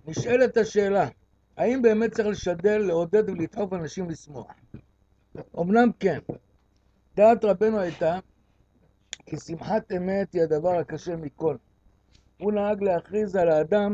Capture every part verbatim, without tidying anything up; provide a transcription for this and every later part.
נשאלת השאלה, האם באמת צריך לשדל, לעודד ולדחוף אנשים לשמוח? אמנם כן, דעת רבנו הייתה כי שמחת אמת היא הדבר הקשה מכל. הוא נהג להכריז על האדם,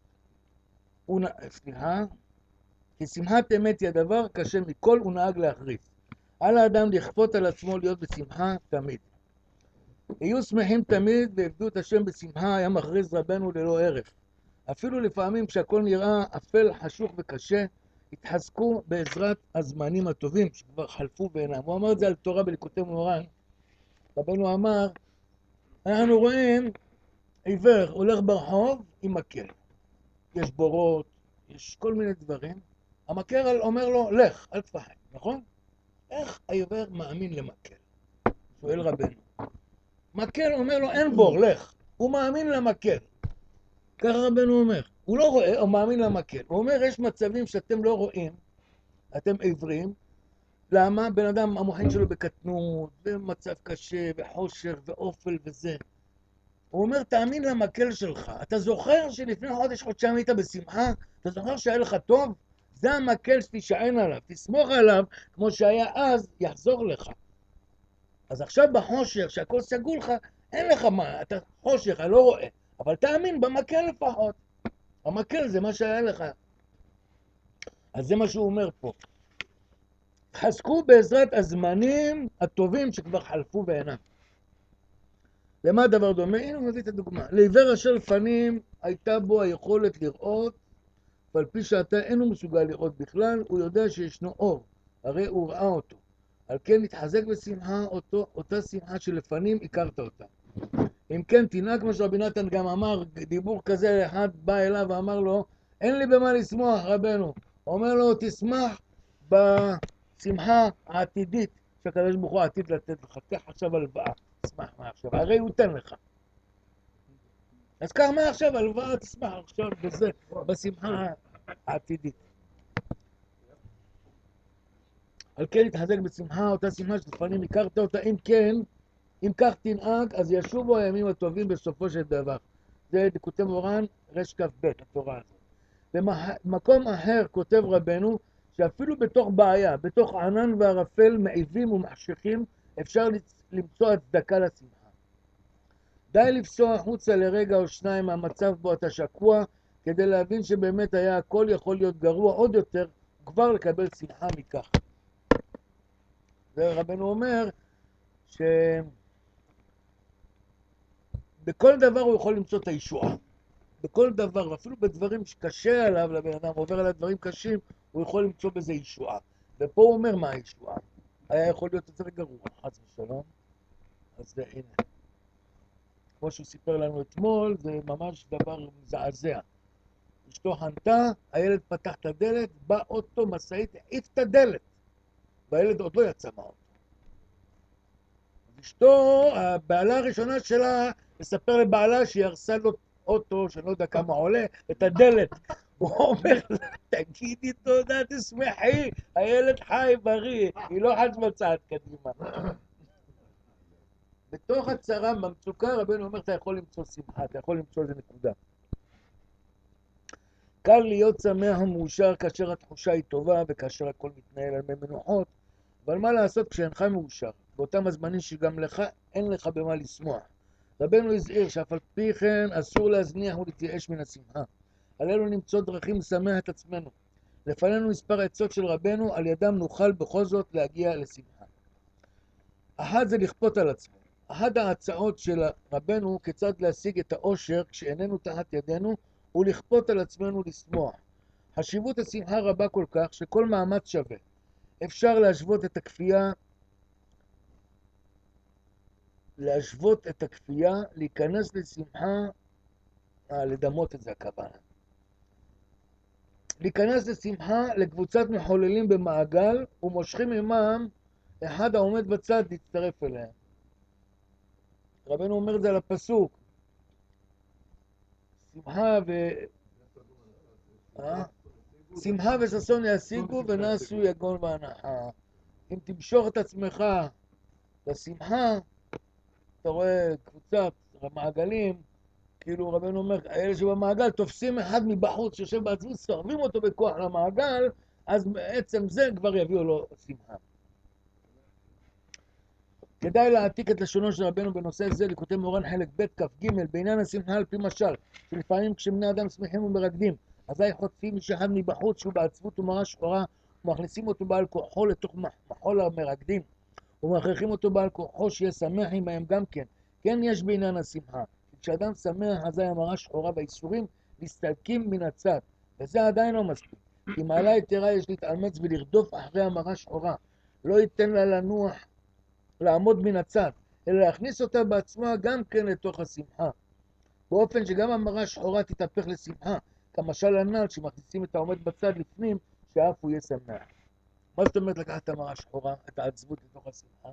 הוא נ... סליחה, כי שמחת אמת היא הדבר הקשה מכל, הוא נהג להכריז. על האדם לכפות על עצמו להיות בשמחה תמיד. היו שמחים תמיד ועבדו את השם בשמחה, היה מכריז רבנו ללא הרף. אפילו לפעמים כשהכל נראה אפל, חשוך וקשה, התחזקו בעזרת הזמנים הטובים שכבר חלפו בעינם. הוא אמר את זה על תורה בליקוטי מוהר"ן. רבנו אמר, אנחנו רואים עיוור הולך ברחוב עם מקל. יש בורות, יש כל מיני דברים. המקל אומר לו, לך, אל תפחד, נכון? איך העיוור מאמין למקל? שואל רבנו. מקל אומר לו, אין בור, לך. הוא מאמין למקל. ככה רבנו אומר. הוא לא רואה, הוא מאמין למקל. הוא אומר, יש מצבים שאתם לא רואים, אתם עיוורים. למה? בן אדם, המוחין שלו בקטנות, במצב קשה, וחושך, ואופל וזה. הוא אומר, תאמין למקל שלך. אתה זוכר שלפני חודש, חודשיים היית בשמחה? אתה זוכר שהיה לך טוב? זה המקל שתישען עליו. תסמוך עליו, כמו שהיה אז, יחזור לך. אז עכשיו בחושך, שהכל סגור לך, אין לך מה, אתה חושך, אתה לא רואה. אבל תאמין במקל לפחות. המקל זה מה שהיה לך. אז זה מה שהוא אומר פה. חזקו בעזרת הזמנים הטובים שכבר חלפו בעינם. למה הדבר דומה? הנה הוא מביא את הדוגמה. לעיוור אשר לפנים הייתה בו היכולת לראות, ועל פי שעתה אינו מסוגל לראות בכלל, הוא יודע שישנו אור, הרי הוא ראה אותו. על כן התחזק בשמחה אותו, אותה שמחה שלפנים הכרת אותה. אם כן תנהג, כמו שרבי נתן גם אמר, דיבור כזה, אחד בא אליו ואמר לו, אין לי במה לשמוח רבנו. אומר לו, תשמח בשמחה העתידית שהקדוש ברוך הוא עתיד לתת לך. קח עכשיו הלוואה, תשמח מה עכשיו, הרי הוא ייתן לך. אז קח מה עכשיו הלוואה, תשמח עכשיו בזה, בשמחה העתידית. על כן התחזק בשמחה, אותה שמחה שלפנים הכרת אותה. אם כן, אם כך תנהג, אז ישובו הימים הטובים בסופו של דבר. זה ליקוטי מוהר"ן, רש כ"ב, התורה הזאת. במקום אחר כותב רבנו, שאפילו בתוך בעיה, בתוך ענן וערפל, מעיבים ומחשכים, אפשר למצוא הצדקה לשמחה. די לפסוע החוצה לרגע או שניים מהמצב בו אתה שקוע, כדי להבין שבאמת היה הכל יכול להיות גרוע עוד יותר, כבר לקבל שמחה מכך. זה רבנו אומר, ש... בכל דבר הוא יכול למצוא את הישועה. בכל דבר, ואפילו בדברים שקשה עליו לבן אדם, עובר עליו דברים קשים, הוא יכול למצוא בזה ישועה. ופה הוא אומר מה הישועה. היה יכול להיות יותר גרוע, חס ושלום. אז זה, הנה. כמו שהוא סיפר לנו אתמול, זה ממש דבר מזעזע. אשתו חנתה, הילד פתח את הדלת, בא אוטו, מסעית, העיף את הדלת. והילד עוד לא יצא מהאוטו. אשתו, הבעלה הראשונה שלה, מספר לבעלה שהיא הרסה לו אוטו, שאני לא יודע כמה עולה, את הדלת. הוא אומר לה, תגידי תודה, תשמחי, הילד חי, בריא, היא לא חשבה צעד קדימה. בתוך הצרה, במצוקה, רבנו אומר, אתה יכול למצוא שמחה, אתה יכול למצוא איזה נקודה. קל להיות שמח ומאושר כאשר התחושה היא טובה וכאשר הכל מתנהל על מי מנוחות, אבל מה לעשות כשאינך מאושר? באותם הזמנים שגם לך, אין לך במה לשמוח. רבנו הזהיר שאף על פי כן אסור להזניח ולהתייאש מן השמחה. עלינו למצוא דרכים לשמח את עצמנו. לפנינו מספר עצות של רבנו, על ידם נוכל בכל זאת להגיע לשמחה. אחת זה לכפות על עצמנו. אחת ההצעות של רבנו כיצד להשיג את האושר כשאיננו תחת ידינו, הוא לכפות על עצמנו לשמוח. חשיבות השמחה רבה כל כך שכל מאמץ שווה. אפשר להשוות את הכפייה, להשוות את הכפייה, להיכנס לשמחה, אה, לדמות את זה הכוונה. להיכנס לשמחה לקבוצת מחוללים במעגל ומושכים עמם אחד העומד בצד להצטרף אליהם. רבנו אומר את זה על הפסוק. שמחה ו... אה? שמחה וששון ישיגו ונעשו יגון והנחה. אם תמשוך את עצמך לשמחה, אתה רואה קבוצת מעגלים, כאילו רבנו אומר, אלה שבמעגל תופסים אחד מבחוץ שיושב בעצמות, סרבים אותו בכוח למעגל, אז בעצם זה כבר יביאו לו שמחה. כדאי להעתיק את לשונו של רבנו בנושא זה לכותב מורן חלק ב' כ"ג בעניין השמחה על פי משל, שלפעמים כשבני אדם שמחים ומרקדים, אזי חוטפים איש אחד מבחוץ שהוא בעצבות ומראה שחורה, ומכניסים אותו בעל כוחו לתוך מחול המרקדים, ומכריחים אותו בעל כוחו שיהיה שמח עמהם גם כן. כן יש בעניין השמחה, כשאדם שמח אזי המראה שחורה והאיסורים מסתלקים מן הצד, וזה עדיין לא מספיק, כי מעלה יתרה יש להתאמץ ולרדוף אחרי המראה שחורה, לא ייתן לה לנוח לעמוד מן הצד, אלא להכניס אותה בעצמה גם כן לתוך השמחה, באופן שגם המראה שחורה תתהפך לשמחה, כמשל הנ"ל שמכניסים את העומד בצד לפנים, שאף הוא יהיה שמח. מה זאת אומרת לקחת את המראה שחורה, את העצבות לתוך השמחה?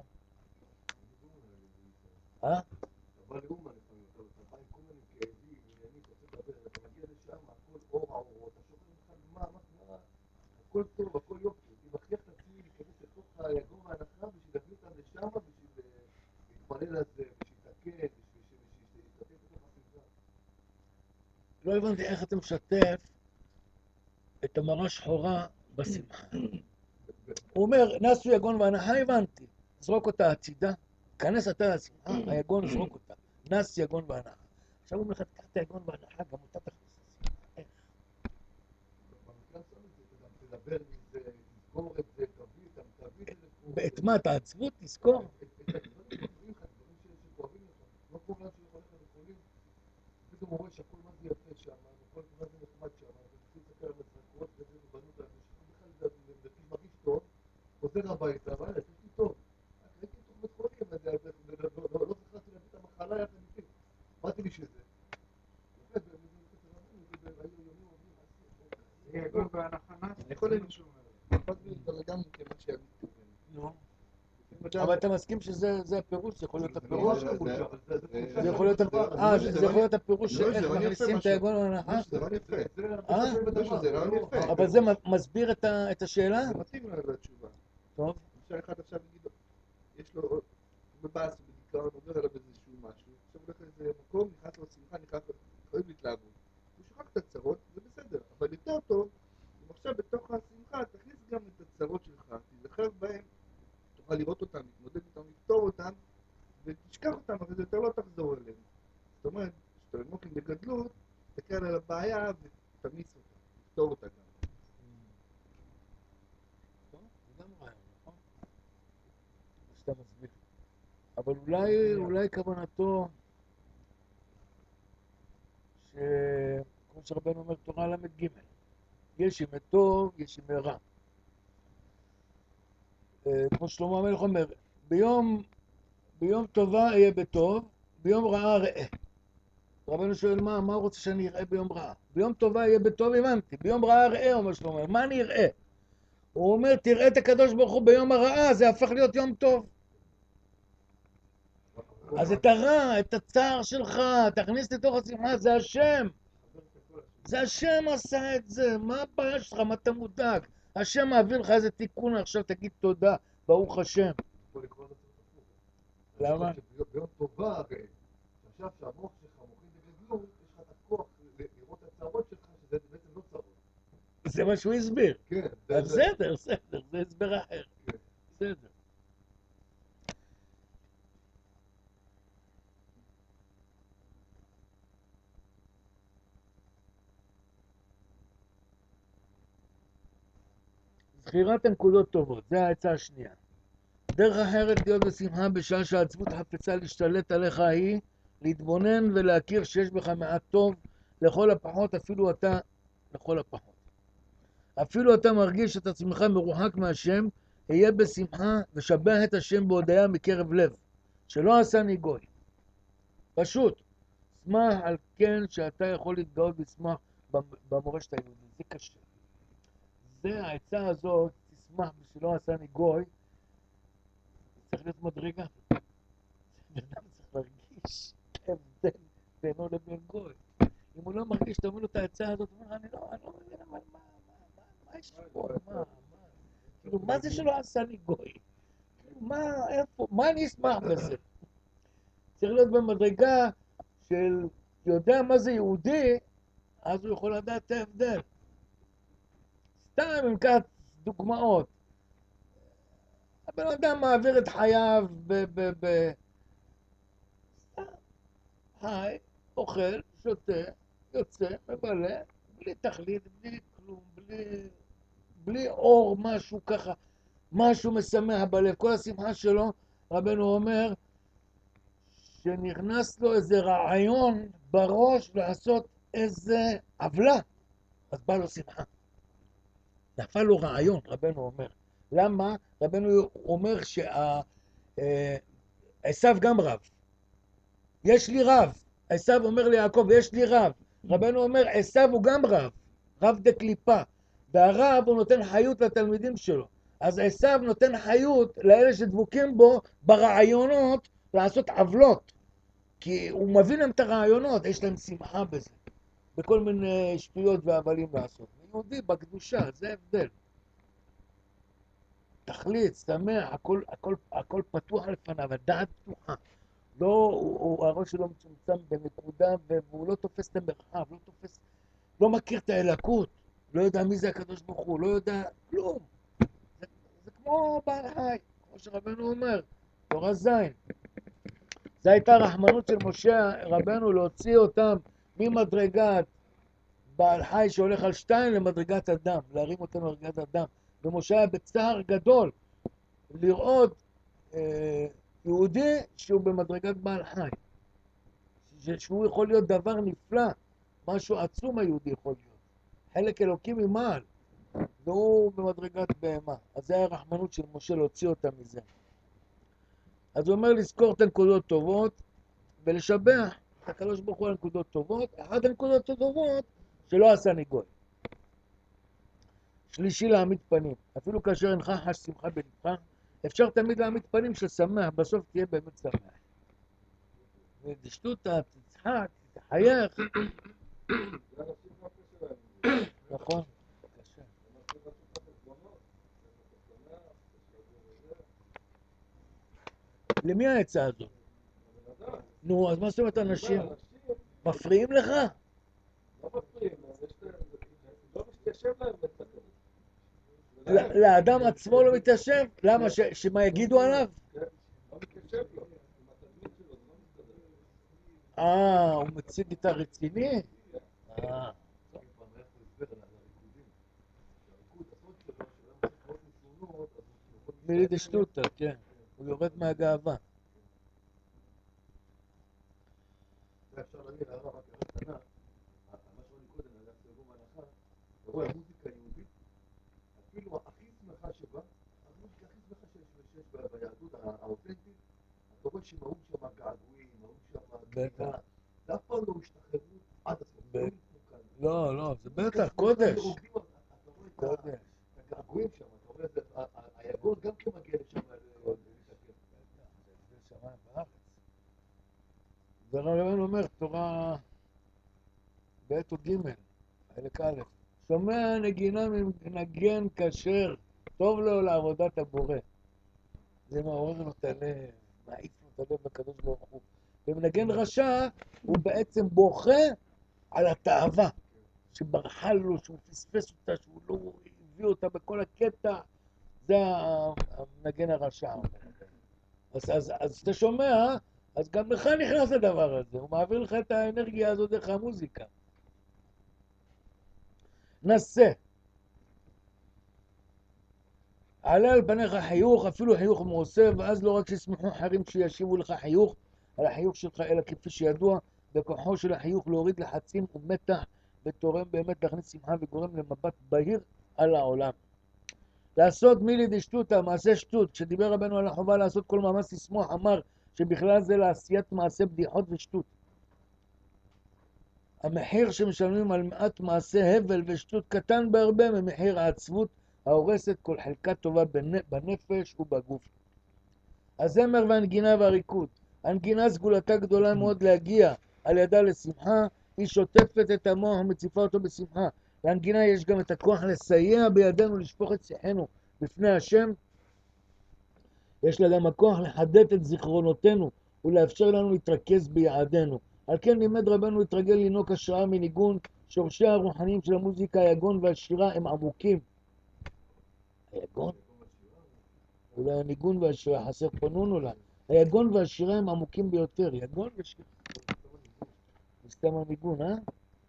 אה? אבל לאומן לפעמים, אתה בא עם כל מיני כאבים, עניינים, אתה רוצה לדבר, אתה מגיע לשם, הכל אור האורות, אתה שומע לך מה, מה, מה, הכל טוב, הכל יופי, אני מכריח את עצמי להיכנס לתוך היגון וההנחה בשביל להביא אותם לשם, בשביל להתפלל על זה, בשביל לתקן, בשביל להשתתף בתוך הסביבה. לא הבנתי איך אתה משתף את המראה שחורה בשמחה. הוא אומר, נסו יגון והנחה, הבנתי, זרוק אותה הצידה, כנס אתה לשמחה, היגון זרוק אותה, נס יגון והנחה. עכשיו הוא אומר לך, תקח את היגון והנחה, גם אותה תכניס לשמחה. איך? במקרה שם את זה, אתה גם תדבר מזה, תזכור את זה, תביא את זה, תביא את זה. ואת מה, את העצבות תזכור? את הדברים שכואבים לך, דברים שכואבים לך, לא כמו לאן שהולך לבית חולים, פתאום רואה שהכל מה זה יפה שם, הכל מה זה נחמד שם, ומתחיל לספר על מצחקות, וזה ובנות לאנשים, בכלל זה מרגיש טוב, חוזר הביתה, אבל יש לי טוב. הייתי תוך בית חולים, לא זכרתי להביא את המחלה יחד איתי. באתי בשביל זה. זה יגון בהנחה. אני יכול להגיד שהוא אומר, פחות בלגן כמה שיביא. נו. אבל אתה מסכים שזה הפירוש, זה יכול להיות הפירוש? זה יכול להיות הפירוש שאיך מכניסים את היגון והנחה? זה רעיון יפה. אה? זה רעיון יפה. אבל זה מסביר את השאלה? זה מתאים לתשובה. טוב. למשל אחד עכשיו יגיד, יש לו בבאס, בדיכאון, עובר עליו איזשהו משהו, עכשיו הולך לאיזה מקום, נכנס לו שמחה, נכנס לו, אוהב להתלהבות. הוא שוכח את הצרות, זה בסדר, אבל יותר טוב, אם עכשיו בתוך השמחה, תכניס גם את הצרות שלך, תזכר בהם, תוכל לראות אותם, להתמודד אותם, לפתור אותם, ותשכח אותם, אבל זה יותר לא תחזור אליהם. זאת אומרת, כשאתה במוקים בגדלות, תסתכל על הבעיה ותמיס אותה, תפתור אותה גם. שאתה מסביר. אבל אולי, אולי כוונתו שכמו שרבנו אומר תורה למד ג' יש ימי טוב, יש ימי רע. כמו שלמה המלך אומר, ביום, ביום טובה אהיה בטוב, ביום רעה ראה. רבנו שואל מה, מה הוא רוצה שאני אראה ביום רעה? ביום טובה אהיה בטוב, הבנתי, ביום רעה ראה, אומר שלמה, מה אני אראה? הוא אומר, תראה את הקדוש ברוך הוא ביום הרעה, זה הפך להיות יום טוב. אז את הרע, את הצער שלך, תכניס לתוך השמחה, זה השם. זה השם עשה את זה, מה הבעיה שלך, מה אתה מודאג? השם מעביר לך איזה תיקון, עכשיו תגיד תודה, ברוך השם. למה? ביום טובה הרי, עכשיו שהמוח שלך מוכין בגדלות, יש לך את הכוח לראות את הצערות שלך, שזה בעצם לא צרות. זה מה שהוא הסביר. כן. בסדר, בסדר, זה הסבר אחר. בסדר. זכירת הנקודות טובות, זה העצה השנייה. דרך אחרת להיות בשמחה בשעה שהעצבות חפצה להשתלט עליך היא, להתבונן ולהכיר שיש בך מעט טוב, לכל הפחות אפילו אתה, לכל הפחות. אפילו אתה מרגיש את עצמך מרוחק מהשם, היה בשמחה ושבח את השם בהודיה מקרב לב, שלא עשני גוי. פשוט, שמח על כן שאתה יכול להתגאות בשמח במורשת היהודית, זה קשה. זה העצה הזאת, תשמח בשלא עשני גוי, צריך להיות מדרגה. בן אדם צריך להרגיש הבדל בינו לבין גוי. אם הוא לא מרגיש, אתה אומר לו את העצה הזאת, הוא אומר, אני לא, אני לא מבין, אבל מה, מה, מה יש פה, מה, מה? כאילו, מה זה שלא עשני גוי? כאילו, מה, איפה, מה אני אשמח בזה? צריך להיות במדרגה של יודע מה זה יהודי, אז הוא יכול לדעת את ההבדל. סתם אם ניקח דוגמאות. הבן אדם מעביר את חייו ב... ב... ב... חי, אוכל, שותה, יוצא, מבלה, בלי תכלית, בלי כלום, בלי... בלי אור, משהו ככה, משהו משמח בלב. כל השמחה שלו, רבנו אומר, שנכנס לו איזה רעיון בראש לעשות איזה עוולה, אז בא לו שמחה. נפל לו רעיון, רבנו אומר. למה? רבנו אומר שעשיו גם רב. יש לי רב. עשיו אומר ליעקב, יש לי רב. רבנו אומר, עשיו הוא גם רב. רב דקליפה. והרב הוא נותן חיות לתלמידים שלו. אז עשיו נותן חיות לאלה שדבוקים בו ברעיונות לעשות עוולות. כי הוא מביא להם את הרעיונות, יש להם שמחה בזה. בכל מיני שטויות והבלים לעשות. יהודי בקדושה, זה הבדל. תכלית, שמח, הכל, הכל, הכל פתוח לפניו, הדעת פתוחה. לא, הוא, הוא, הראש שלו מצומצם בנקודה, והוא לא תופס את המרחב, לא תופס, לא מכיר את האלקות, לא יודע מי זה הקדוש ברוך הוא, לא יודע, כלום. זה, זה כמו בעל חי, כמו שרבנו אומר, תורה זין. זו הייתה רחמנות של משה רבנו להוציא אותם ממדרגת בעל חי שהולך על שתיים למדרגת אדם, להרים אותם למדרגת אדם. ומשה היה בצער גדול לראות אה, יהודי שהוא במדרגת בעל חי. שהוא יכול להיות דבר נפלא, משהו עצום היהודי יכול להיות. חלק אלוקי ממעל, והוא במדרגת בהמה. אז זה היה הרחמנות של משה להוציא אותם מזה. אז הוא אומר לזכור את הנקודות טובות ולשבח את הקדוש ברוך הוא על נקודות טובות. אחת הנקודות הטובות שלא עשה ניגוי. שלישי, להעמיד פנים. אפילו כאשר אינך חש שמחה בלבך, אפשר תמיד להעמיד פנים ששמח, בסוף תהיה באמת שמח. ודשטותה, תצחק, תחייך. נכון, קשה. למי העצה הזאת? נו, אז מה זאת אומרת אנשים? מפריעים לך? לא מפריעים, לא מתיישב להם בצד. לאדם עצמו לא מתיישב? למה? שמה יגידו עליו? כן, לא מתיישב לו. עם התלמיד שלו, זה לא מסתדר. אה, הוא מציג את הרציני? אה. מלידי שטוטה, כן. הוא יורד מהגאווה. זה אפשר להגיד, הרב, רק הרב קטנה, מה שאומרים קודם, אני הלכתי לגום ההלכה, אתה רואה מוזיקה יהודית, אפילו הכי שמחה שבה, המוזיקה הכי שמחה שיש ביהדות האותנטית, אתה רואה שמהות שם געגועים, מהות שם גאווה, ואף פעם לא השתחררו עד הסוף. לא, לא, זה בטח, קודש. אתה רואה את הגעגועים שם, אתה רואה את היגון גם כמגיע לשם. זה רבנו אומר, תורה בעת או ג' חלק א', שומע נגינה מנגן כשר, טוב לו לעבודת הבורא. זה מעורר לו את הלב, מעיף לו את הלב בקדוש ברוך הוא. ומנגן רשע, הוא בעצם בוכה על התאווה, שברחה לו, שהוא פספס אותה, שהוא לא הביא אותה בכל הקטע, זה המנגן הרשע. אז, אז, אז אתה שומע, אז גם לך נכנס לדבר הזה, הוא מעביר לך את האנרגיה הזאת דרך המוזיקה. נסה. עלה על פניך חיוך, אפילו חיוך מעושה, ואז לא רק שישמחו אחרים שישיבו לך חיוך על החיוך שלך, אלא כפי שידוע, בכוחו של החיוך להוריד לחצים ומתח, ותורם באמת להכניס שמחה וגורם למבט בהיר על העולם. לעשות מילי דשטותה, מעשה שטות. כשדיבר רבנו על החובה לעשות כל מאמץ לשמוח, אמר שבכלל זה לעשיית מעשה בדיחות ושטות. המחיר שמשלמים על מעט מעשה הבל ושטות קטן בהרבה ממחיר העצבות ההורסת כל חלקה טובה בנפש ובגוף. הזמר והנגינה והריקוד. הנגינה סגולתה גדולה מאוד להגיע על ידה לשמחה, היא שוטפת את המוח ומציפה אותו בשמחה. להנגינה יש גם את הכוח לסייע בידינו לשפוך את שיחנו בפני השם. יש לה גם הכוח לחדד את זיכרונותינו ולאפשר לנו להתרכז ביעדינו. על כן לימד רבנו להתרגל לינוק השראה מניגון. שורשי הרוחניים של המוזיקה, היגון והשירה הם עמוקים. היגון? אולי הניגון והשירה, חסר פה נון אולי. היגון והשירה הם עמוקים ביותר. יגון ושירה. מסתם הניגון, אה?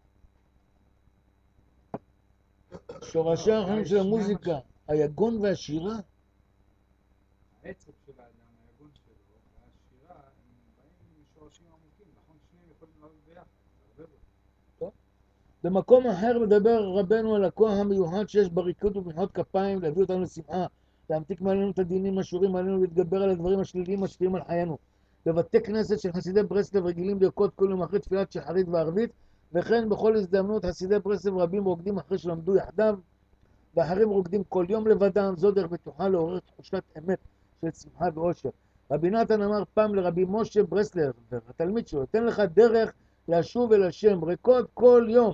שורשי הרוחניים של המוזיקה, היגון והשירה. העצב של האדם, היגון שלו, והשירה, הם באים משורשים עמוקים, נכון? שניהם יכולים לעבוד ביחד, לערבב אותם. במקום אחר מדבר רבנו על הכוח המיוחד שיש בריקוד ובמחיאות כפיים להביא אותנו לשמחה, להמתיק מעלינו את הדינים השורים עלינו ולהתגבר על הדברים השליליים המשפיעים על חיינו. בבתי כנסת של חסידי ברסלב רגילים לרקוד כל יום אחרי תפילת שחרית וערבית, וכן בכל הזדמנות חסידי ברסלב רבים רוקדים אחרי שלמדו יחדיו, ואחרים רוקדים כל יום לבדם. זו דרך בטוחה לעורר תחושת אמת של שמחה ואושר. רבי נתן אמר פעם לרבי משה ברסלב, התלמיד שלו, תן לך דרך לשוב אל השם, רקוד כל יום.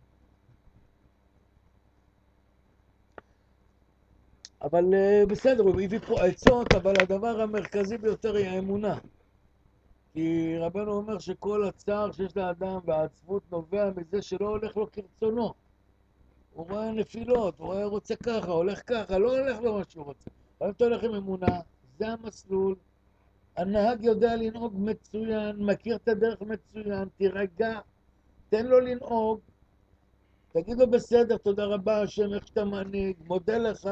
אבל בסדר, הוא הביא פה עצות, אבל הדבר המרכזי ביותר היא האמונה. כי רבנו אומר שכל הצער שיש לאדם והעצבות נובע מזה שלא הולך לו כרצונו. הוא רואה נפילות, הוא רואה רוצה ככה, הולך ככה, לא הולך לו מה שהוא רוצה. אבל אתה הולך עם אמונה, זה המסלול. הנהג יודע לנהוג מצוין, מכיר את הדרך מצוין, תירגע, תן לו לנהוג. תגיד לו בסדר, תודה רבה השם, איך שאתה מנהיג, מודה לך.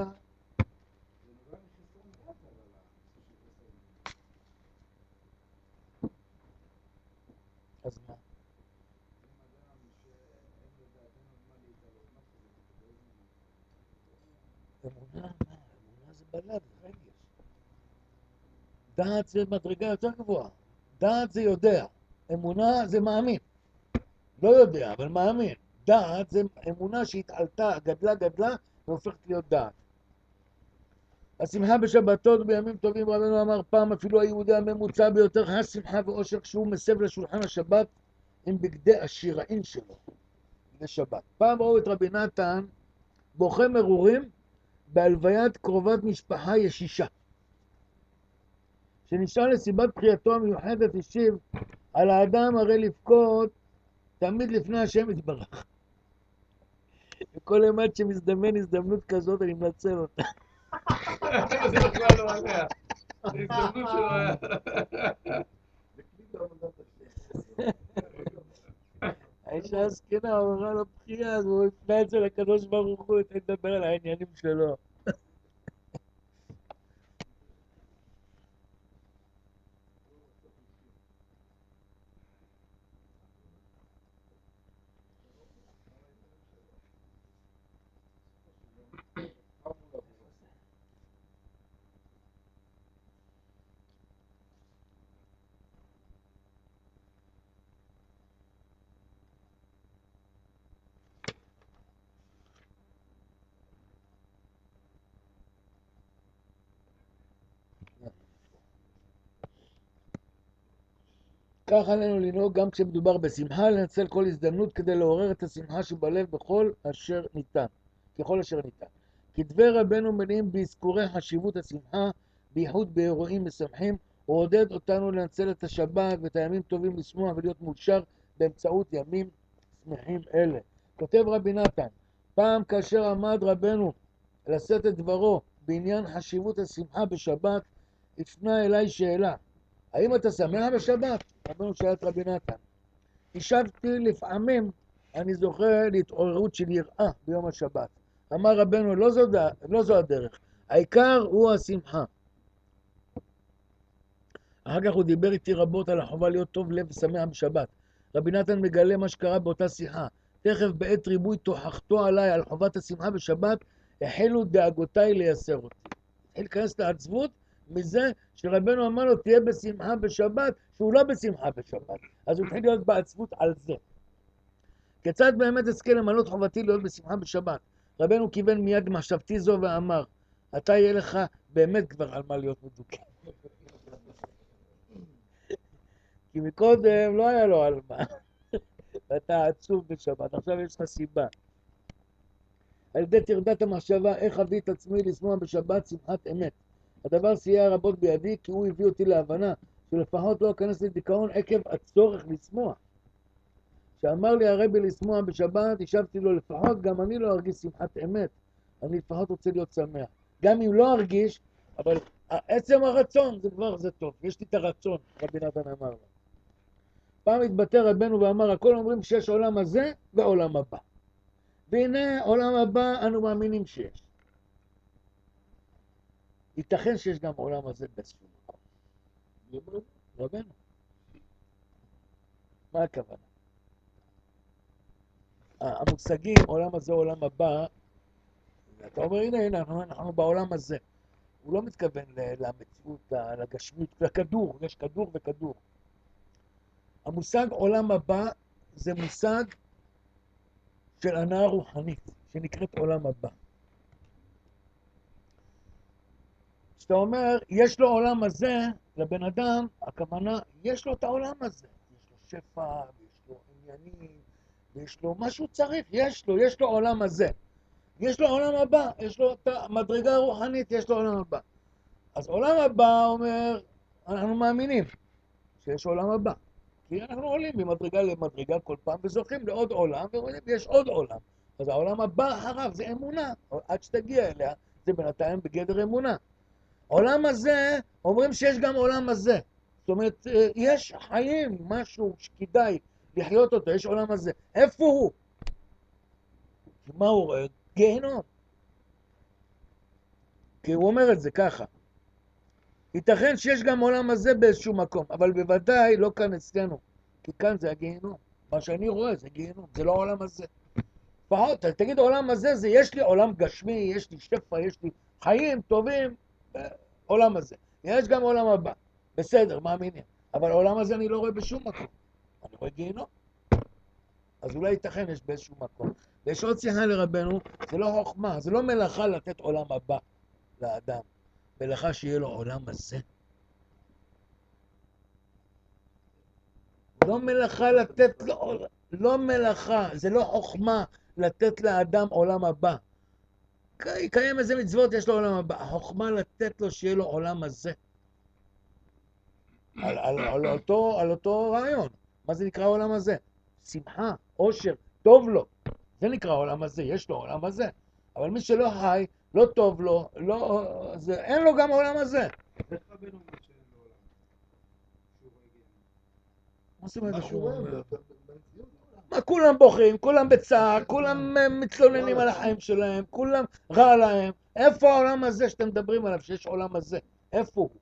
אז מה? אמונה, מה? אמונה זה בלב, זה רגש. דעת זה מדרגה יותר גבוהה. דעת זה יודע. אמונה זה מאמין. לא יודע, אבל מאמין. דעת זה אמונה שהתעלתה, גדלה, גדלה, והופכת להיות דעת. השמחה בשבתות ובימים טובים, רבנו אמר פעם, אפילו היהודי הממוצע ביותר חש שמחה ואושר כשהוא מסב לשולחן השבת עם בגדי השיראין שלו. בגדי שבת. פעם ראו את רבי נתן בוכה מרורים בהלוויית קרובת משפחה ישישה. שנשאל לסיבת בחייתו המיוחדת, השיב, על האדם הרי לבכות תמיד לפני השם יתברך. וכל אימת שמזדמן הזדמנות כזאת, אני מנצל אותה. זה בכלל לא עליה. זה הזדמנות שלו היה. האישה הזקנה אמרה לו בחייה, אז הוא הפנה את זה לקדוש ברוך הוא, אתה מדבר על העניינים שלו. כך עלינו לנהוג גם כשמדובר בשמחה, לנצל כל הזדמנות כדי לעורר את השמחה שבלב בכל אשר ניתן, ככל אשר ניתן. כתבי רבנו מלאים באזכורי חשיבות השמחה, בייחוד באירועים משמחים, הוא עודד אותנו לנצל את השבת ואת הימים טובים לשמוח ולהיות מאושר באמצעות ימים שמחים אלה. כותב רבי נתן, פעם כאשר עמד רבנו לשאת את דברו בעניין חשיבות השמחה בשבת, הפנה אליי שאלה, האם אתה שמח בשבת? רבנו שאל את רבי נתן. השבתי, לפעמים אני זוכר להתעוררות של יראה ביום השבת. אמר רבנו, לא זו, לא זו הדרך, העיקר הוא השמחה. אחר כך הוא דיבר איתי רבות על החובה להיות טוב לב ושמח בשבת. רבי נתן מגלה מה שקרה באותה שיחה. תכף בעת ריבוי תוכחתו עליי על חובת השמחה בשבת, החלו דאגותיי לייסר אותי. התחיל להיכנס את העצבות מזה שרבנו אמר לו תהיה בשמחה בשבת, שהוא לא בשמחה בשבת. אז הוא התחיל להיות בעצבות על זה. כיצד באמת אזכה למלא חובתי להיות בשמחה בשבת? רבנו כיוון מיד מחשבתי זו ואמר, אתה יהיה לך באמת כבר על מה להיות מדוכא. כי מקודם לא היה לו על מה. ואתה עצוב בשבת, עכשיו יש לך סיבה. על ידי תרדת המחשבה, איך אביא את עצמי לשמוח בשבת שמחת אמת. הדבר סייע רבות בידי, כי הוא הביא אותי להבנה שלפחות לא אכנס לדיכאון עקב הצורך לשמוח. שאמר לי הרבי לשמוח בשבת, השבתי לו לפחות, גם אני לא ארגיש שמחת אמת. אני לפחות רוצה להיות שמח. גם אם לא ארגיש, אבל עצם הרצון זה כבר זה טוב. יש לי את הרצון, רבי נתן אמר לו. פעם התבטא רבנו ואמר, הכל אומרים שיש עולם הזה ועולם הבא. והנה עולם הבא אנו מאמינים שיש. ייתכן שיש גם עולם הזה באיזשהו מקום. רבנו. מה הכוונה? המושגים, עולם הזה, עולם הבא, אתה אומר, הנה, הנה, אנחנו, אנחנו בעולם הזה. הוא לא מתכוון למציאות, לגשמיות, לכדור, יש כדור וכדור. המושג עולם הבא זה מושג של הנאה רוחנית, שנקראת עולם הבא. כשאתה אומר, יש לו עולם הזה, לבן אדם, הכוונה, יש לו את העולם הזה. יש לו שפע, יש לו עניינים, ויש לו מה שהוא צריך, יש לו, יש לו עולם הזה. יש לו עולם הבא, יש לו את המדרגה הרוחנית, יש לו עולם הבא. אז עולם הבא אומר, אנחנו מאמינים שיש עולם הבא. כי אנחנו עולים ממדרגה למדרגה כל פעם וזוכים לעוד עולם, ויש עוד עולם. אז העולם הבא אחריו זה אמונה, עד שתגיע אליה, זה בינתיים בגדר אמונה. העולם הזה, אומרים שיש גם עולם הזה. זאת אומרת, יש חיים, משהו שכדאי לחיות אותו, יש עולם הזה. איפה הוא? מה הוא רואה? גיהנום. כי הוא אומר את זה ככה. ייתכן שיש גם עולם הזה באיזשהו מקום, אבל בוודאי לא כאן אצלנו. כי כאן זה הגיהנום. מה שאני רואה זה גיהנום, זה לא העולם הזה. פחות, תגיד העולם הזה, זה יש לי עולם גשמי, יש לי שפע, יש לי חיים טובים, עולם הזה. יש גם עולם הבא. בסדר, מאמינים. אבל העולם הזה אני לא רואה בשום מקום. אני רואה גיהנום. אז אולי ייתכן יש באיזשהו מקום. ויש עוד שיחה לרבנו, זה לא חוכמה, זה לא מלאכה לתת עולם הבא לאדם. מלאכה שיהיה לו עולם הזה. לא מלאכה לתת לו, לא מלאכה, זה לא חוכמה לתת לאדם עולם הבא. קיים איזה מצוות, יש לו עולם הבא. החוכמה לתת לו שיהיה לו עולם הזה. על, על, על, אותו, על אותו רעיון. מה זה נקרא העולם הזה? שמחה, עושר, טוב לו. זה נקרא העולם הזה, יש לו עולם הזה. אבל מי שלא חי, לא טוב לו, לא, זה, אין לו גם העולם הזה. איך רבנו אומר שאין לו עולם? שהוא רואה גיהנום. מה זאת אומרת מה שהוא שהוא אומר? רואה במציאות. מה, כולם בוכים, כולם בצער, כולם אה, מתלוננים על החיים שלהם, כולם רע להם. איפה העולם הזה שאתם מדברים עליו, שיש עולם הזה? איפה הוא?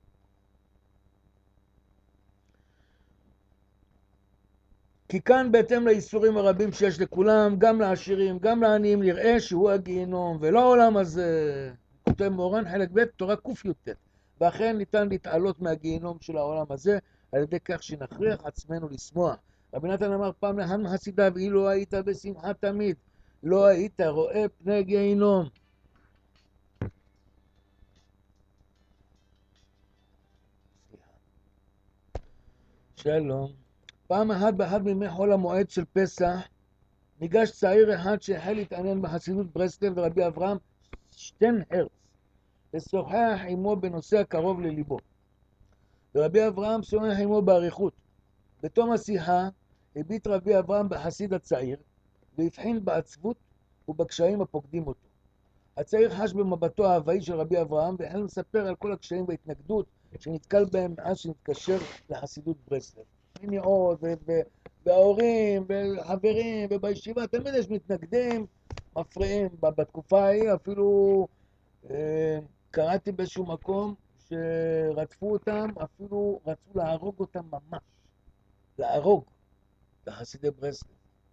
כי כאן בהתאם לאיסורים הרבים שיש לכולם, גם לעשירים, גם לעניים, נראה שהוא הגיהנום, ולא העולם הזה. כותב מורן חלק ב' תורה קי"ט. ואכן ניתן להתעלות מהגיהנום של העולם הזה, על ידי כך שנכריח עצמנו לשמוח. רבי נתן אמר פעם לאחד מחסידיו, אילו היית בשמחה תמיד, לא היית רואה פני גיהנום. שלום. פעם אחת באחד מימי חול המועד של פסח, ניגש צעיר אחד שהחל להתעניין בחסידות ברסלב ורבי אברהם שטיינהרץ, לשוחח עמו בנושא הקרוב לליבו. ורבי אברהם שוחח עמו באריכות. בתום השיחה הביט רבי אברהם בחסיד הצעיר, והבחין בעצבות ובקשיים הפוקדים אותו. הצעיר חש במבטו ההוואי של רבי אברהם, והחל לספר על כל הקשיים וההתנגדות שנתקל בהם מאז שנתקשר לחסידות ברסלב. מניעות, וההורים, וחברים, ובישיבה, תמיד יש מתנגדים, מפריעים. בתקופה ההיא אפילו אה, קראתי באיזשהו מקום שרדפו אותם, אפילו רצו להרוג אותם ממש. להרוג לחסידי ברסלב.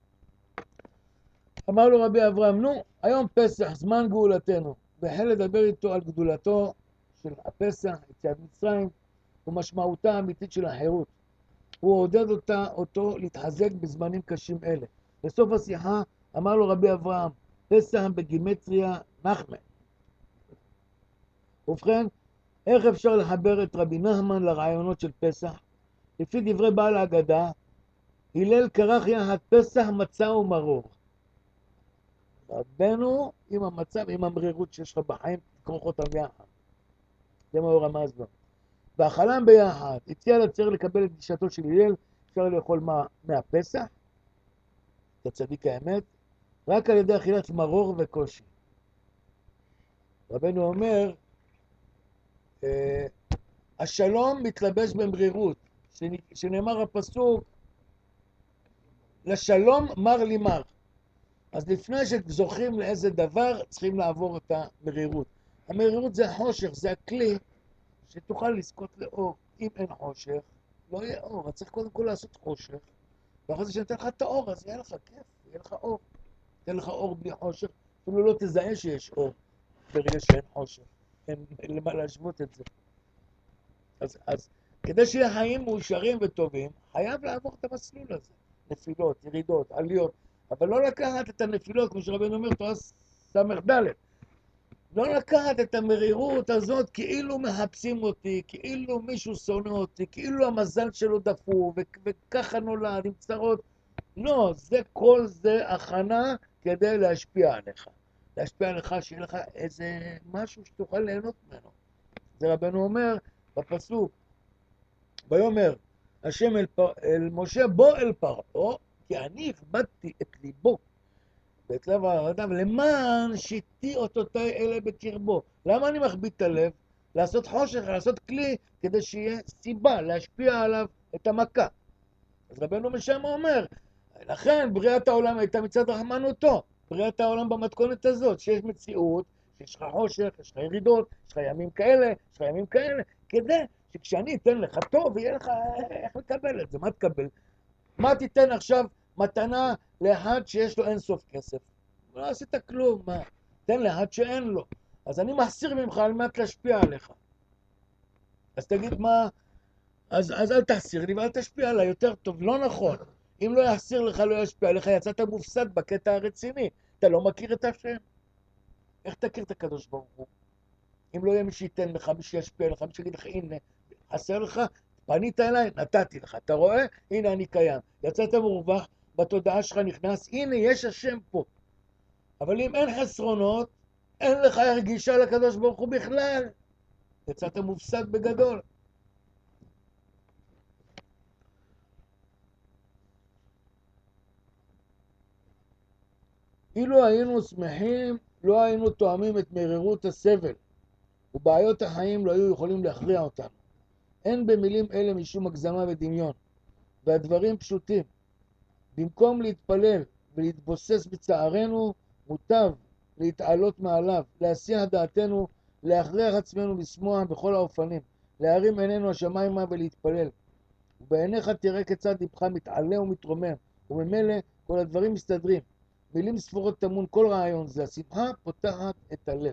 אמר לו רבי אברהם, נו, היום פסח, זמן גאולתנו, והחל לדבר איתו על גדולתו של הפסח, יציאת מצרים, ומשמעותה האמיתית של החירות. הוא עודד אותה, אותו להתחזק בזמנים קשים אלה. בסוף השיחה אמר לו רבי אברהם, פסח בגימטריה נחמן. ובכן, איך אפשר לחבר את רבי נחמן לרעיונות של פסח? לפי דברי בעל ההגדה, הלל כרך יחד פסח, מצה ומרור. רבנו עם המצה ועם המרירות שיש לך בחיים, תכרוך אותם יחד. זה מה הוא רמז לו. ואכלם ביחד, הציע לצעיר לקבל את גישתו של הלל, אפשר לאכול מה, מהפסח, את הצדיק האמת, רק על ידי אכילת מרור וקושי. רבנו אומר, אה, השלום מתלבש במרירות, שנאמר הפסוק, לשלום מר לי מר. אז לפני שזוכים לאיזה דבר, צריכים לעבור את המרירות. המרירות זה החושך, זה הכלי שתוכל לזכות לאור. אם אין חושך, לא יהיה אור. אז צריך קודם כל לעשות חושך, ואחרי זה שנתן לך את האור, אז יהיה לך כיף, יהיה לך אור. תן לך אור בלי חושך, אפילו לא תזהה שיש אור ברגע שאין חושך. אין למה להשוות את זה. אז, אז כדי שיהיה חיים מאושרים וטובים, חייב לעבור את המסלול הזה. נפילות, ירידות, עליות. אבל לא לקחת את הנפילות, כמו שרבנו אומר, תורה סמך ד', לא לקחת את המרירות הזאת כאילו מחפשים אותי, כאילו מישהו שונא אותי, כאילו המזל שלו דפוק, וככה נולד עם צרות. לא, זה כל זה הכנה כדי להשפיע עליך. להשפיע עליך שיהיה לך איזה משהו שתוכל ליהנות ממנו. זה רבנו אומר בפסוק, ויאמר השם אל, פר... אל משה בוא אל פרעה, כי אני הכבדתי את ליבו ואת לב האדם למען שיתי אותותי אלה בקרבו. למה אני מכביד את הלב? לעשות חושך, לעשות כלי, כדי שיהיה סיבה להשפיע עליו את המכה. אז רבנו משם אומר, לכן בריאת העולם הייתה מצד רחמנותו. בריאת העולם במתכונת הזאת, שיש מציאות, שיש לך חושך, יש לך ירידות, יש לך ימים כאלה, יש לך ימים כאלה, כדי שכשאני אתן לך טוב, יהיה לך איך לקבל את זה. מה תקבל? מה תיתן עכשיו מתנה לאחד שיש לו אין סוף כסף? לא עשית כלום, מה? תן לאחד שאין לו. אז אני מחסיר ממך על מנת להשפיע עליך. אז תגיד מה? אז, אז אל תחסיר לי ואל תשפיע עליי, יותר טוב. לא נכון. אם לא יחסיר לך, לא ישפיע עליך, יצאת מופסד בקטע הרציני. אתה לא מכיר את השם. איך תכיר את הקדוש ברוך הוא? אם לא יהיה מי שייתן לך, מי שישפיע לך, מי שיגיד לך, הנה, חסר לך, פנית אליי, נתתי לך. אתה רואה? הנה אני קיים. יצאת מרווח, בתודעה שלך נכנס, הנה יש השם פה. אבל אם אין חסרונות, אין לך הרגישה לקדוש ברוך הוא בכלל. יצאת מופסד בגדול. אילו היינו שמחים, לא היינו תואמים את מרירות הסבל, ובעיות החיים לא היו יכולים להכריע אותנו. אין במילים אלה משום הגזמה ודמיון, והדברים פשוטים. במקום להתפלל ולהתבוסס בצערנו, מוטב להתעלות מעליו, להסיח דעתנו, להכריח עצמנו לשמוע בכל האופנים, להרים עינינו השמיימה ולהתפלל. ובעיניך תראה כיצד לבך מתעלה ומתרומם, וממילא כל הדברים מסתדרים. מילים ספורות תמון כל רעיון זה, השמחה פותחת את הלב.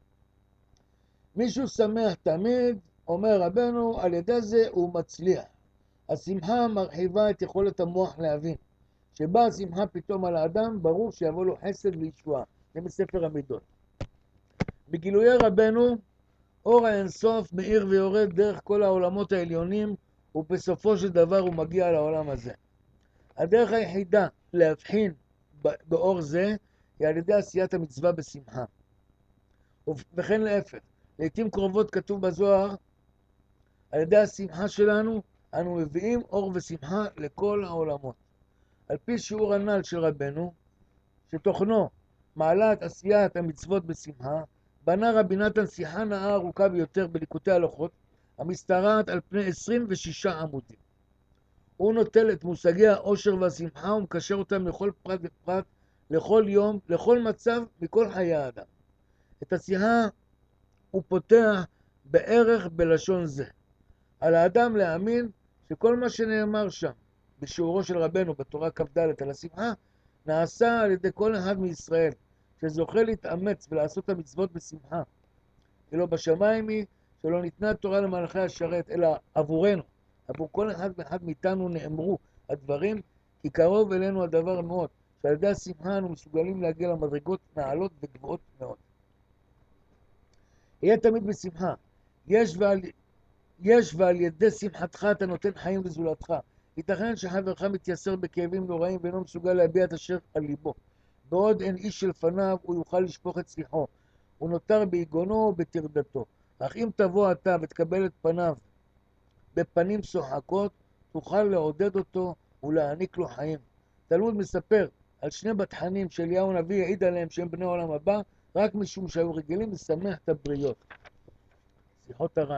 מישהו שמח תמיד, אומר רבנו, על ידי זה הוא מצליח. השמחה מרחיבה את יכולת המוח להבין. שבאה השמחה פתאום על האדם, ברור שיבוא לו חסד וישועה. זה מספר המידות. בגילויי רבנו, אור האינסוף מאיר ויורד דרך כל העולמות העליונים, ובסופו של דבר הוא מגיע לעולם הזה. הדרך היחידה להבחין באור זה, היא על ידי עשיית המצווה בשמחה. וכן להפך, לעתים קרובות כתוב בזוהר, על ידי השמחה שלנו, אנו מביאים אור ושמחה לכל העולמות. על פי שיעור הנ"ל של רבנו, שתוכנו מעלת עשיית המצוות בשמחה, בנה רבי נתן שיחה נאה ארוכה ביותר בליקוטי הלכות, המשתרעת על פני עשרים ושישה עמודים. הוא נוטל את מושגי האושר והשמחה ומקשר אותם לכל פרט ופרט, לכל יום, לכל מצב, מכל חיי האדם. את השיחה הוא פותח בערך בלשון זה. על האדם להאמין שכל מה שנאמר שם, בשיעורו של רבנו בתורה כ"ד על השמחה, נעשה על ידי כל אחד מישראל, שזוכה להתאמץ ולעשות המצוות בשמחה. כי לא בשמיים היא שלא ניתנה תורה למלאכי השרת, אלא עבורנו. עבור כל אחד ואחד מאיתנו נאמרו הדברים, כי קרוב אלינו הדבר מאוד, שעל ידי השמחה אנו מסוגלים להגיע למדרגות נעלות וגבוהות מאוד. יהיה תמיד בשמחה. יש ועל, יש ועל ידי שמחתך אתה נותן חיים לזולתך. ייתכן שחברך מתייסר בכאבים נוראים ואינו מסוגל להביע את אשר על ליבו. בעוד אין איש שלפניו הוא יוכל לשפוך את שיחו. הוא נותר ביגונו ובטרדתו. אך אם תבוא אתה ותקבל את פניו בפנים שוחקות, תוכל לעודד אותו ולהעניק לו חיים. תלמוד מספר על שני בתחנים שאליהו הנביא העיד עליהם שהם בני העולם הבא, רק משום שהיו רגילים לשמח את הבריות. שיחות הר"ן.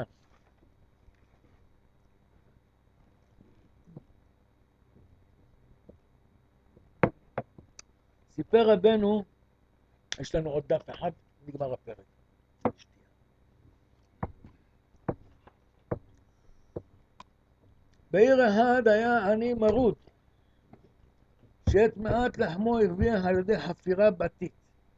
סיפר רבנו, יש לנו עוד דף אחד, נגמר הפרק. בעיר אחד היה עני מרוד, שאת מעט לחמו הרוויח על ידי חפירה בתית.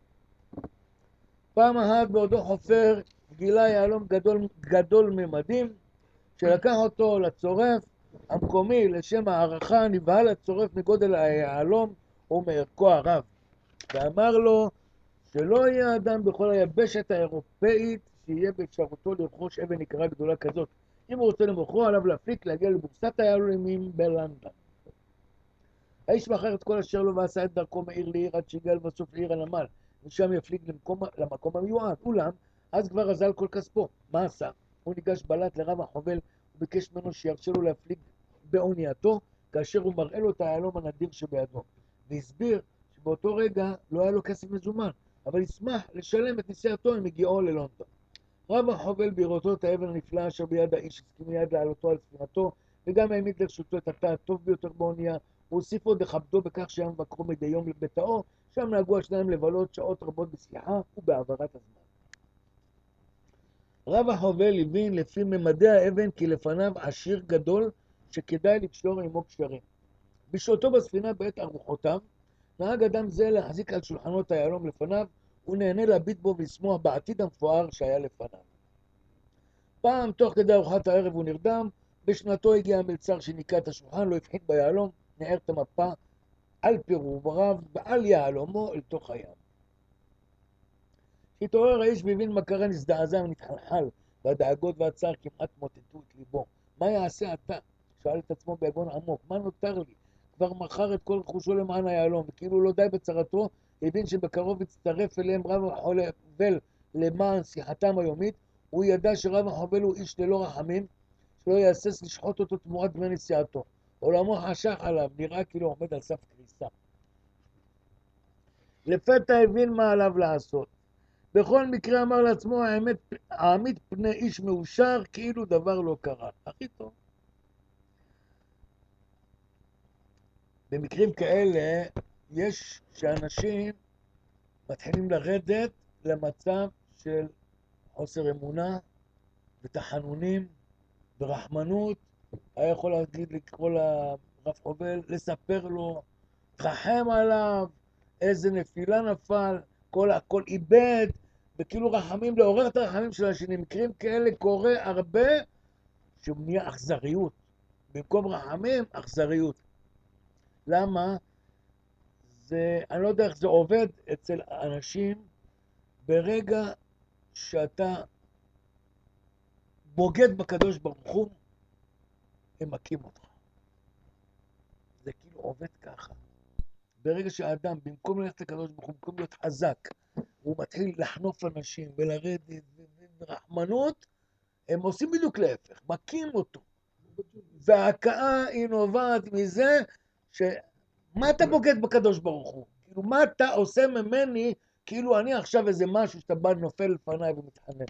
פעם אחת בעודו חופר גילה יהלום גדול, גדול ממדים, שלקח אותו לצורף המקומי לשם הערכה. נבהל הצורף מגודל היהלום ומערכו הרב, ואמר לו שלא יהיה אדם בכל היבשת האירופאית שיהיה באפשרותו לרכוש אבן יקרה גדולה כזאת. אם הוא רוצה למוכרו, עליו להפיק להגיע לבורסת היהלומים בלנדון. האיש מכר את כל אשר לו ועשה את דרכו מעיר לעיר עד שהגיע לבסוף לעיר הנמל, משם יפליג למקום, למקום המיועד. אולם אז כבר אזל כל כספו. מה עשה? הוא ניגש בלט לרב החובל וביקש ממנו שירשה לו להפליג באונייתו, כאשר הוא מראה לו את היהלום הנדיר שבידו, והסביר שבאותו רגע לא היה לו כסף מזומן, אבל ישמח לשלם את נסיעתו עם הגיעו ללונדון. רב החובל בראותו את האבן הנפלאה אשר ביד האיש, הסכים מיד להעלותו על ספינתו, וגם העמיד לרשותו את התא הטוב ביותר באונייה. הוא הוסיף עוד לכבדו בכך שהם מבקרו מדי יום לבית האור, שם נהגו השניים לבלות שעות רבות בשיחה ובהעברת הזמן. רב החובל הבין לפי ממדי האבן כי לפניו עשיר גדול שכדאי לקשור עמו קשרים. בשעותו בספינה בעת ארוחותיו, נהג אדם זה להחזיק על שולחנות היהלום לפניו, הוא נהנה להביט בו ולשמוח בעתיד המפואר שהיה לפניו. פעם, תוך כדי ארוחת הערב הוא נרדם, בשנתו הגיע המלצר שניקה את השולחן, לא הבחין ביהלום, נער את המפה על פירוריו ועל יהלומו אל תוך הים. התעורר האיש והבין מה קרה, נזדעזע ונתחלחל, והדאגות והצער כמעט מוטטו את ליבו. מה יעשה אתה? שאל את עצמו ביגון עמוק, מה נותר לי? כבר מכר את כל רכושו למען היהלום, וכאילו לא די בצרתו, הבין שבקרוב יצטרף אליהם רב החובל למען שיחתם היומית. הוא ידע שרב החובל הוא איש ללא רחמים, שלא יהסס לשחוט אותו תמורת דמי נסיעתו. עולמו חשך עליו, נראה כאילו עומד על סף קריסה. לפתע הבין מה עליו לעשות. בכל מקרה אמר לעצמו, האמת, העמיד פני איש מאושר כאילו דבר לא קרה. הכי טוב. במקרים כאלה יש שאנשים מתחילים לרדת למצב של חוסר אמונה ותחנונים ורחמנות. היה יכול להגיד לקרוא לרב חובל, לספר לו, תרחם עליו, איזה נפילה נפל, כל הכל איבד, וכאילו רחמים, לעורר את הרחמים של השני. מקרים כאלה קורה הרבה שהוא נהיה אכזריות. במקום רחמים, אכזריות. למה? זה, אני לא יודע איך זה עובד אצל אנשים, ברגע שאתה בוגד בקדוש ברוך הוא, הם מכים אותך. זה כאילו עובד ככה. ברגע שהאדם, במקום ללכת לקדוש ברוך הוא, במקום להיות חזק, הוא מתחיל לחנוף אנשים ולרדת ורחמנות, הם עושים בדיוק להפך, מכים אותו. וההכאה היא נובעת מזה ש... מה אתה בוגד בקדוש ברוך הוא? כאילו, מה אתה עושה ממני, כאילו אני עכשיו איזה משהו שאתה בא נופל לפניי ומתחנן.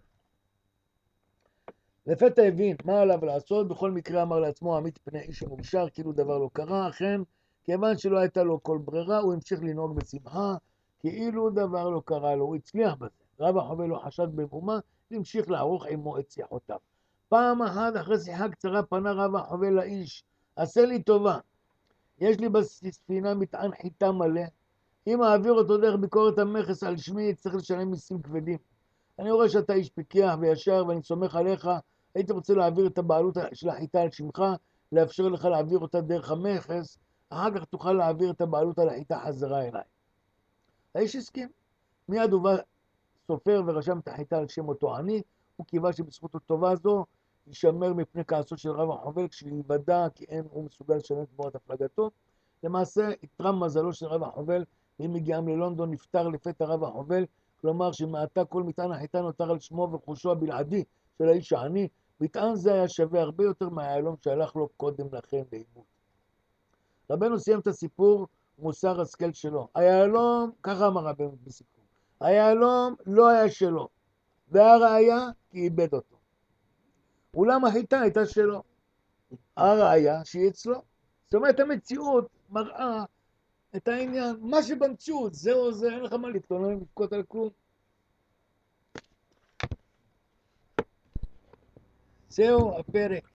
לפתע הבין מה עליו לעשות, בכל מקרה אמר לעצמו, עמית פני איש מאושר, כאילו דבר לא קרה. אכן, כיוון שלא הייתה לו כל ברירה, הוא המשיך לנהוג בשמחה, כאילו דבר לא קרה לו, הוא הצליח בזה. רב החובל לא חשד במאומה, המשיך לערוך עמו את שיחותיו. פעם אחת אחרי שיחה קצרה פנה רב החובל לאיש, עשה לי טובה, יש לי בספינה מטען חיטה מלא, אם אעביר אותו דרך ביקורת המכס על שמי, צריך לשלם מיסים כבדים. אני רואה שאתה איש פיקח וישר ואני סומך עליך, הייתי רוצה להעביר את הבעלות של החיטה על שמך, לאפשר לך להעביר אותה דרך המכס, אחר כך תוכל להעביר את הבעלות על החיטה חזרה אליי. האיש הסכים. מיד הוא בא סופר ורשם את החיטה על שם אותו עני, הוא קיווה שבזכות הטובה הזו יישמר מפני כעסו של רב החובל, כשיוודע כי אין הוא מסוגל לשלם תמורת הפלגתו. למעשה התרם מזלו של רב החובל, עם הגיעם ללונדון נפטר לפתע רב החובל, כלומר שמעתה כל מטען החיטה נותר על שמו וחושו הבלעדי של האיש העני. מטען זה היה שווה הרבה יותר מהיהלום שהלך לו קודם לכן לאיבוד. רבנו סיים את הסיפור מוסר השכל שלו. היהלום, ככה אמר רבי בסיכום, היהלום לא היה שלו, והראיה כי איבד אותו. אולם החיטה הייתה שלו. הראיה שהיא אצלו. זאת אומרת, המציאות מראה את העניין, מה שבמציאות, זהו זה, אין לך מה להתלונן ולבכות על כלום. זהו הפרק.